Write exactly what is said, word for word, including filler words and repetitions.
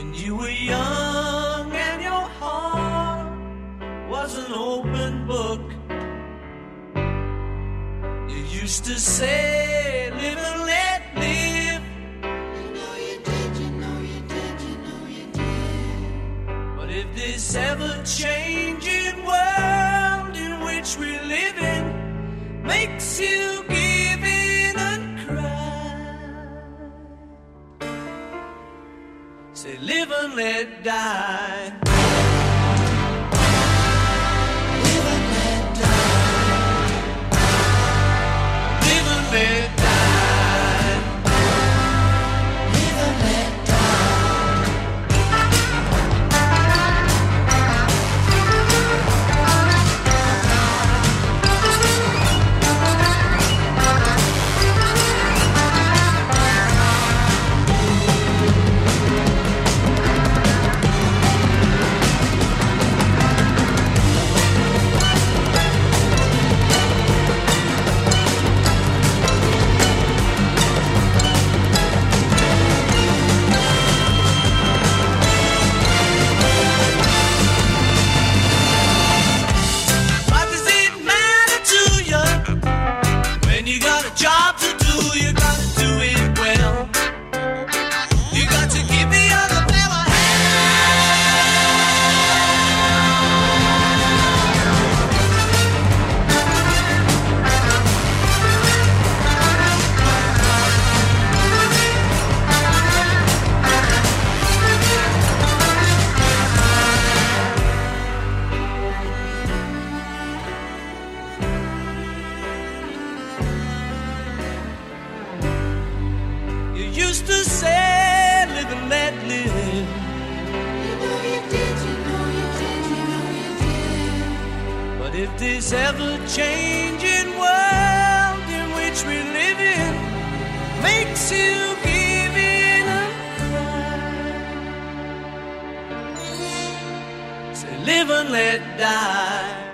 when you were young and your heart was an open book. You used to say, live and let live. You know you did, you know you did, you know you did. But if this ever-changing world in which we live in makes you give in and cry, say live and let die. Live and let die. Live and let die. Live and let die. What does it matter to you when you got a job to do? You got to do it well. You got to give the other fella You used to say, live and let live. You know you did, you know you did, you know you did. But if this ever-changing world in which we live in makes you give in and cry, say live and let die.